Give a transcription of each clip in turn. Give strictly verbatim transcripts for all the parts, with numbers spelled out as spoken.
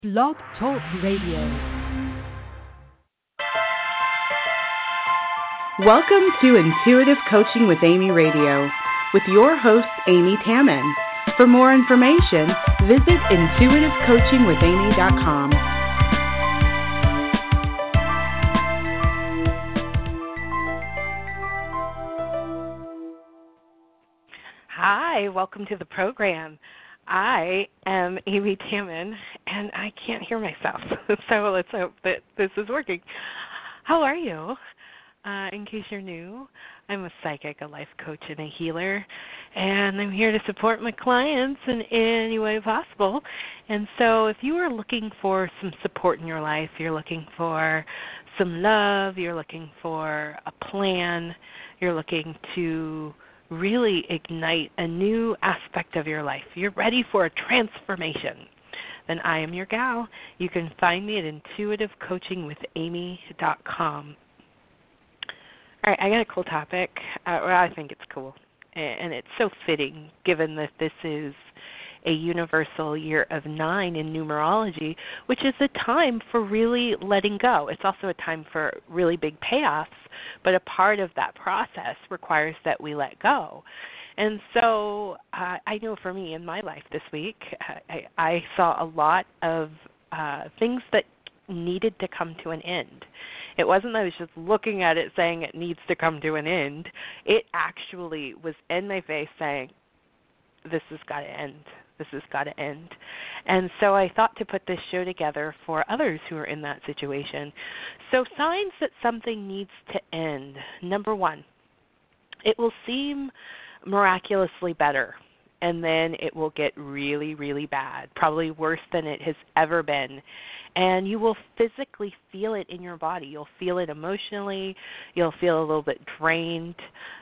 Blog Talk Radio. Welcome to Intuitive Coaching with Amy Radio with your host, Amy Tammin. For more information, visit intuitive coaching with amy dot com. Hi, welcome to the program. I am Amy Tammin, and I can't hear myself, so let's hope that this is working. How are you? Uh, in case you're new, I'm a psychic, a life coach, and a healer, and I'm here to support my clients in any way possible. And so if you are looking for some support in your life, you're looking for some love, you're looking for a plan, you're looking to really ignite a new aspect of your life, you're ready for a transformation, then I am your gal. You can find me at intuitive coaching with amy dot com. All right, I got a cool topic. Uh, well, I think it's cool, and it's so fitting given that this is a universal year of nine in numerology, which is a time for really letting go. It's also a time for really big payoffs, but a part of that process requires that we let go. And so uh, I know for me in my life this week, I, I saw a lot of uh, things that needed to come to an end. It wasn't that I was just looking at it saying it needs to come to an end. It actually was in my face saying, this has got to end. This has got to end. And so I thought to put this show together for others who are in that situation. So signs that something needs to end. Number one, it will seem miraculously better, and then it will get really, really bad, probably worse than it has ever been. And you will physically feel it in your body. You'll feel it emotionally. You'll feel a little bit drained.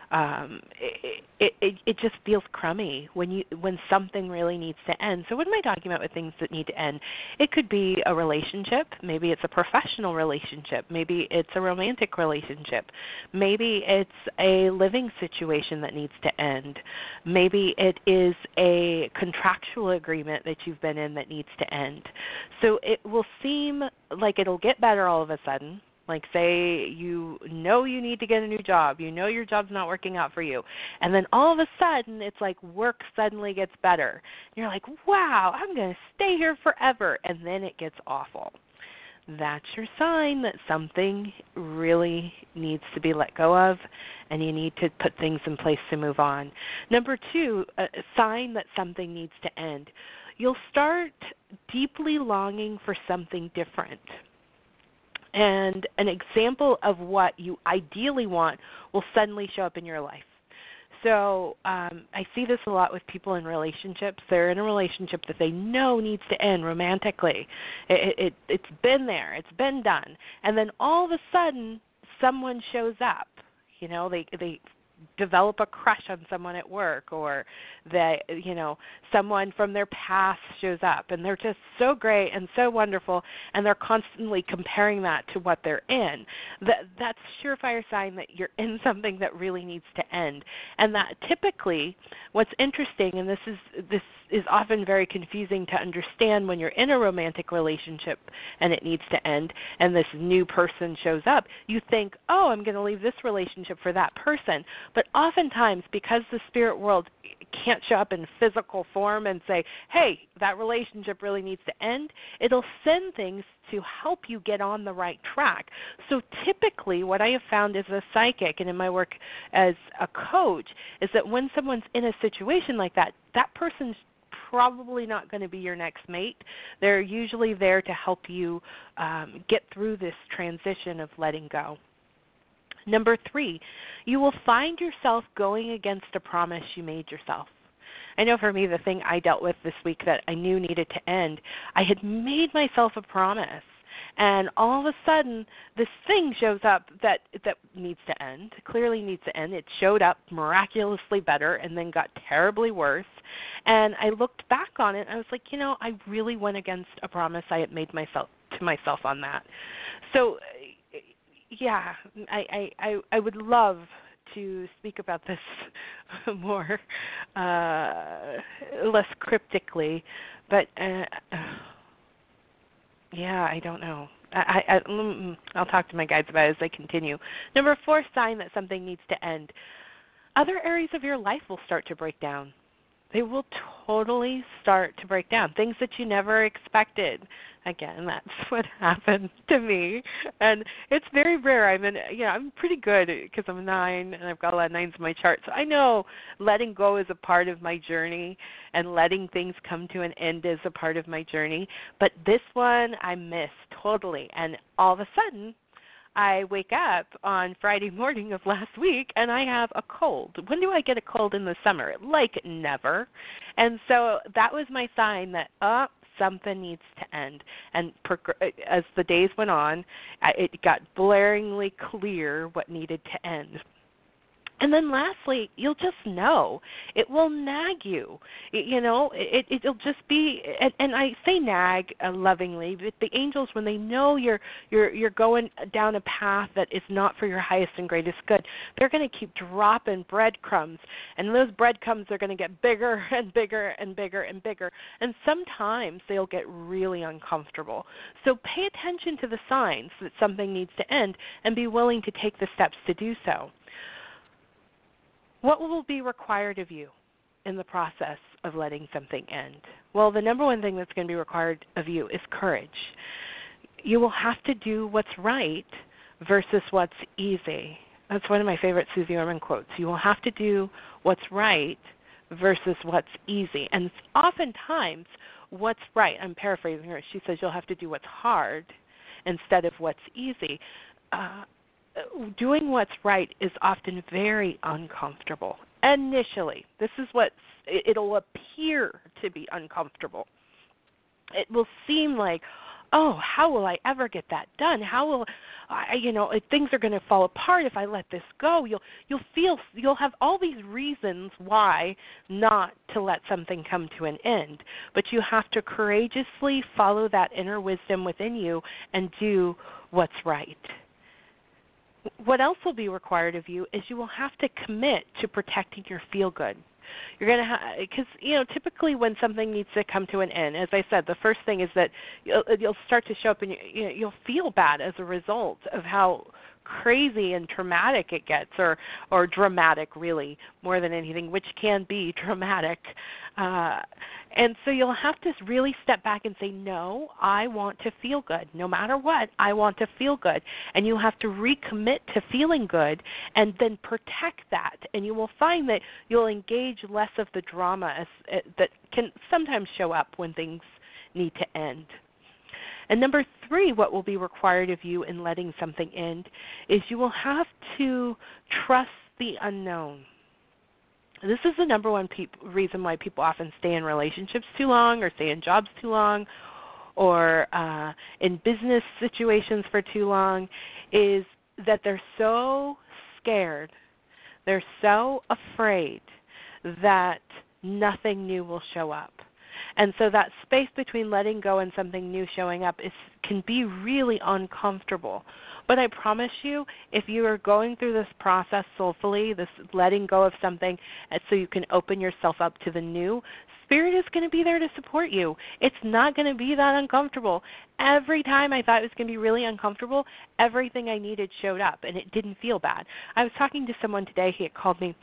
Um, it, it, it, it just feels crummy when you when something really needs to end. So what am I talking about with things that need to end? It could be a relationship. Maybe it's a professional relationship. Maybe it's a romantic relationship. Maybe it's a living situation that needs to end. Maybe it is a contractual agreement that you've been in that needs to end. So it will seem like it'll get better all of a sudden. Like say you know you need to get a new job, you know your job's not working out for you, and then all of a sudden it's like work suddenly gets better. And you're like, wow, I'm going to stay here forever, and then it gets awful. That's your sign that something really needs to be let go of, and you need to put things in place to move on. Number two, a sign that something needs to end. You'll start deeply longing for something different. And an example of what you ideally want will suddenly show up in your life. So um, I see this a lot with people in relationships. They're in a relationship that they know needs to end romantically. It, it, it's been there. It's been done. And then all of a sudden, someone shows up. You know, they they develop a crush on someone at work, or that, you know, someone from their past shows up, and they're just so great and so wonderful, and they're constantly comparing that to what they're in. That that's a surefire sign that you're in something that really needs to end. And that typically, what's interesting, and this is this is often very confusing to understand when you're in a romantic relationship and it needs to end, and this new person shows up, you think, oh, I'm going to leave this relationship for that person. But oftentimes, because the spirit world can't show up in physical form and say, hey, that relationship really needs to end, it'll send things to help you get on the right track. So typically what I have found as a psychic and in my work as a coach is that when someone's in a situation like that, that person's probably not going to be your next mate. They're usually there to help you um, get through this transition of letting go. Number three, you will find yourself going against a promise you made yourself. I know for me, the thing I dealt with this week that I knew needed to end, I had made myself a promise. And all of a sudden, this thing shows up that that needs to end, clearly needs to end. It showed up miraculously better and then got terribly worse. And I looked back on it, and I was like, you know, I really went against a promise I had made myself to myself on that. So, yeah, I, I, I, I would love to speak about this more, uh, less cryptically, but uh, Yeah, I don't know. I, I, I, I'll talk to my guides about it as I continue. Number four, sign that something needs to end. Other areas of your life will start to break down. They will totally start to break down. Things that you never expected. Again, that's what happened to me, and it's very rare. I'm in, you know, I'm pretty good because I'm a nine, and I've got a lot of nines in my chart. So I know letting go is a part of my journey, and letting things come to an end is a part of my journey. But this one I missed totally, and all of a sudden, I wake up on Friday morning of last week and I have a cold. When do I get a cold in the summer? Like never. And so that was my sign that, oh, something needs to end. And as the days went on, it got blaringly clear what needed to end. And then lastly, you'll just know. It will nag you. It, you know, it, it'll just be, and, and I say nag uh, lovingly, but the angels, when they know you're, you're, you're going down a path that is not for your highest and greatest good, they're going to keep dropping breadcrumbs. And those breadcrumbs are going to get bigger and bigger and bigger and bigger. And sometimes they'll get really uncomfortable. So pay attention to the signs that something needs to end and be willing to take the steps to do so. What will be required of you in the process of letting something end? Well, the number one thing that's going to be required of you is courage. You will have to do what's right versus what's easy. That's one of my favorite Susie Orman quotes. You will have to do what's right versus what's easy. And oftentimes, what's right, I'm paraphrasing her, she says you'll have to do what's hard instead of what's easy. Uh, Doing what's right is often very uncomfortable. Initially, this is what it'll appear to be uncomfortable. It will seem like, oh, how will I ever get that done? How will I, you know, things are going to fall apart if I let this go. You'll you'll feel you'll have all these reasons why not to let something come to an end. But you have to courageously follow that inner wisdom within you and do what's right. What else will be required of you is you will have to commit to protecting your feel-good. You're going to have, because, you know, typically when something needs to come to an end, as I said, the first thing is that you'll, you'll start to show up and you, you know, you'll feel bad as a result of how crazy and traumatic it gets, or or dramatic, really, more than anything, which can be dramatic. Uh, and so you'll have to really step back and say, no, I want to feel good. No matter what, I want to feel good. And you have to recommit to feeling good and then protect that. And you will find that you'll engage less of the drama as, uh, that can sometimes show up when things need to end. And number three, what will be required of you in letting something end is you will have to trust the unknown. This is the number one pe- reason why people often stay in relationships too long, or stay in jobs too long, or uh, in business situations for too long, is that they're so scared, they're so afraid that nothing new will show up. And so that space between letting go and something new showing up is can be really uncomfortable. But I promise you, if you are going through this process soulfully, this letting go of something, so you can open yourself up to the new, Spirit is going to be there to support you. It's not going to be that uncomfortable. Every time I thought it was going to be really uncomfortable, everything I needed showed up, and it didn't feel bad. I was talking to someone today. He had called me.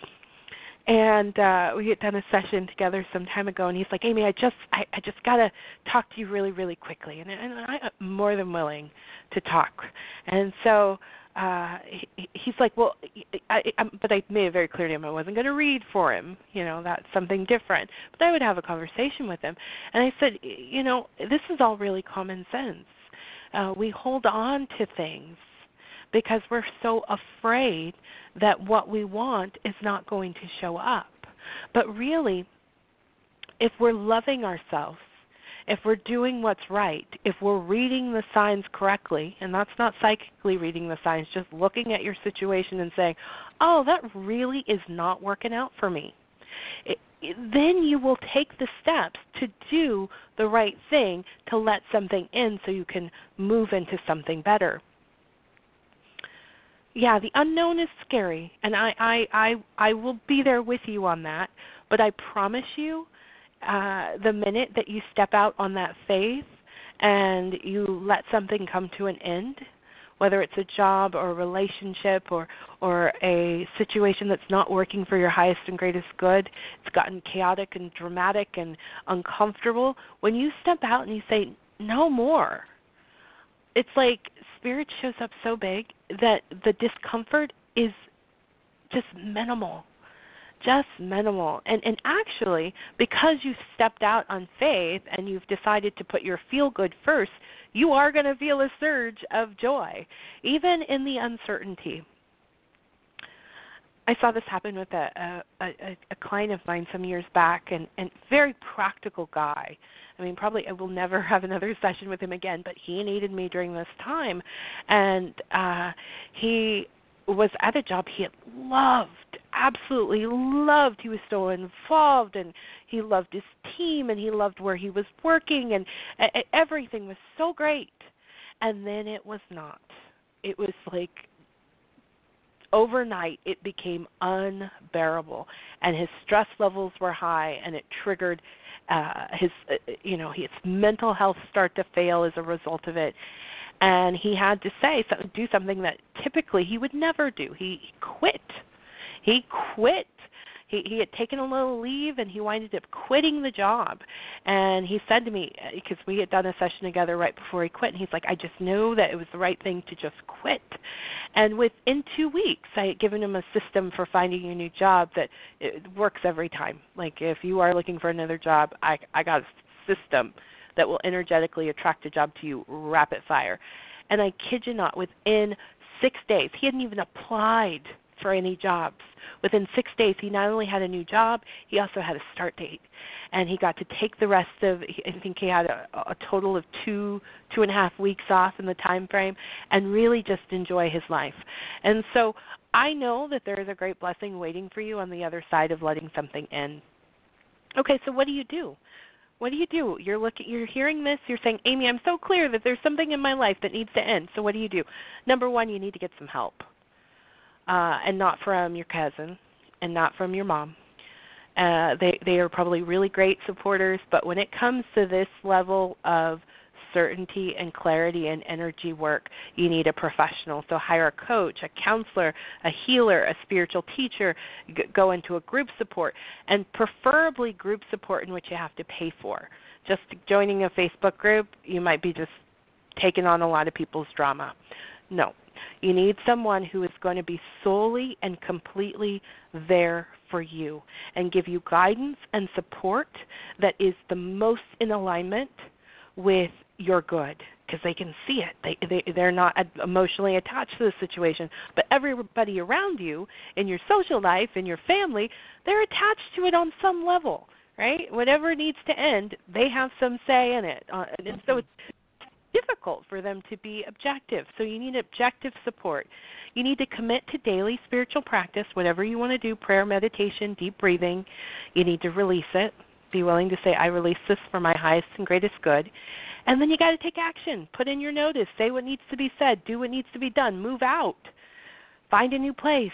And uh, we had done a session together some time ago, and he's like, Amy, I just I, I just got to talk to you really, really quickly. And, and I'm more than willing to talk. And so uh, he, he's like, well, I, I, but I made it very clear to him I wasn't going to read for him. You know, that's something different. But I would have a conversation with him. And I said, you know, this is all really common sense. Uh, we hold on to things because we're so afraid that what we want is not going to show up. But really, if we're loving ourselves, if we're doing what's right, if we're reading the signs correctly, and that's not psychically reading the signs, just looking at your situation and saying, oh, that really is not working out for me, it, it, then you will take the steps to do the right thing to let something in so you can move into something better. Yeah, the unknown is scary, and I, I, I, I will be there with you on that, but I promise you, uh, the minute that you step out on that faith and you let something come to an end, whether it's a job or a relationship or or a situation that's not working for your highest and greatest good, it's gotten chaotic and dramatic and uncomfortable, when you step out and you say, no more, it's like Spirit shows up so big that the discomfort is just minimal. Just minimal. And and actually, because you've stepped out on faith and you've decided to put your feel-good first, you are going to feel a surge of joy, even in the uncertainty. I saw this happen with a, a, a, a client of mine some years back, and, and very practical guy. I mean, probably I will never have another session with him again, but he needed me during this time. And uh, he was at a job he had loved, absolutely loved. He was so involved, and he loved his team, and he loved where he was working, and uh, everything was so great. And then it was not. It was like overnight it became unbearable, and his stress levels were high, and it triggered uh, his, uh, you know, his mental health start to fail as a result of it. And he had to say, so, do something that typically he would never do. He, he quit. He quit. He, he had taken a little leave, and he winded up quitting the job. And he said to me, because we had done a session together right before he quit, and he's like, I just knew that it was the right thing to just quit. And within two weeks, I had given him a system for finding a new job that it works every time. Like, if you are looking for another job, I, I got a system that will energetically attract a job to you rapid fire. And I kid you not, within six days, he hadn't even applied for any jobs. Within six days, he not only had a new job, he also had a start date. And he got to take the rest of, I think he had a, a total of two, two and a half weeks off in the time frame, and really just enjoy his life. And so I know that there is a great blessing waiting for you on the other side of letting something in. Okay, so what do you do? What do you do? You're looking, you're hearing this, you're saying, Amy, I'm so clear that there's something in my life that needs to end. So what do you do? Number one, you need to get some help. Uh, and not from your cousin and not from your mom. Uh, they they are probably really great supporters, but when it comes to this level of certainty and clarity and energy work, you need a professional. So hire a coach, a counselor, a healer, a spiritual teacher, g- go into a group support, and preferably group support in which you have to pay for. Just joining a Facebook group, you might be just taking on a lot of people's drama. No. You need someone who is going to be solely and completely there for you and give you guidance and support that is the most in alignment with your good, because they can see it. They, they, they're not emotionally attached to the situation, but everybody around you in your social life, in your family, they're attached to it on some level, right? Whatever needs to end, they have some say in it. Uh, and so it's difficult for them to be objective. So you need objective support. You need to commit to daily spiritual practice, whatever you want to do, prayer, meditation, deep breathing. You need to release it. Be willing to say, I release this for my highest and greatest good. And then you got to take action. Put in your notice. Say what needs to be said. Do what needs to be done. Move out. Find a new place.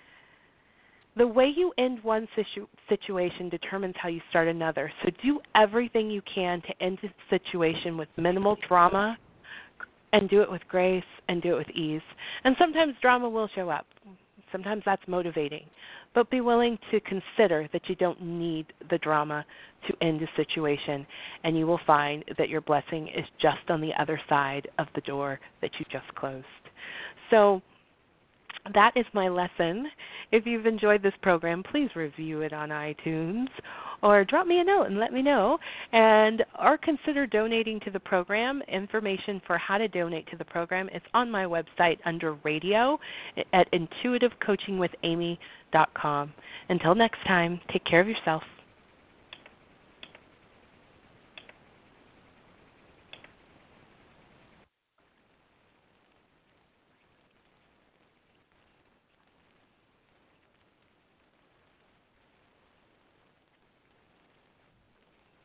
The way you end one situ- situation determines how you start another. So do everything you can to end the situation with minimal drama, and do it with grace, and do it with ease. And sometimes drama will show up. Sometimes that's motivating. But be willing to consider that you don't need the drama to end a situation, and you will find that your blessing is just on the other side of the door that you just closed. So that is my lesson. If you've enjoyed this program, please review it on iTunes or drop me a note and let me know. And or consider donating to the program. Information for how to donate to the program is on my website under radio at intuitive coaching with amy dot com. Until next time, take care of yourself.